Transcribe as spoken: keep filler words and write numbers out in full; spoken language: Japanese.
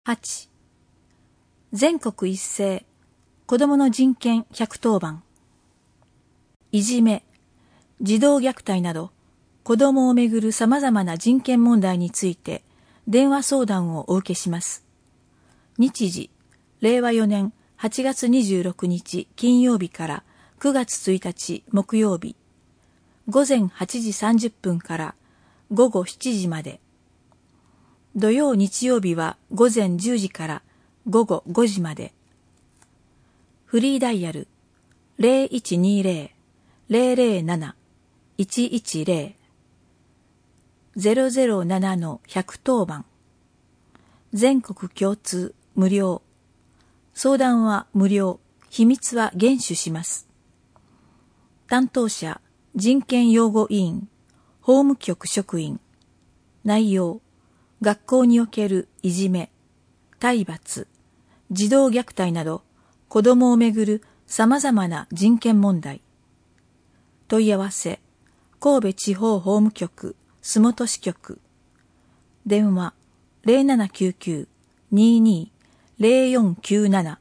はち. 全国一斉子どもの人権ひゃくとおばん。いじめ、児童虐待など子どもをめぐるさまざまな人権問題について電話相談をお受けします。日時、れいわよねんはちがつにじゅうろくにち金曜日からくがつついたち木曜日、ごぜんはちじさんじゅっぷんからごごしちじまで。土曜日曜日はごぜんじゅうじからごごごじまで。フリーダイヤル ゼロいちにゼロ ゼロゼロなな いちいちゼロ ゼロゼロななのひゃくとおばん。全国共通無料。相談は無料。秘密は厳守します。担当者、人権擁護委員、法務局職員。内容、学校におけるいじめ、体罰、児童虐待など子どもをめぐるさまざまな人権問題。問い合わせ、神戸地方法務局洲本支局。電話 ゼロななきゅうきゅう にーにー ゼロよんきゅうなな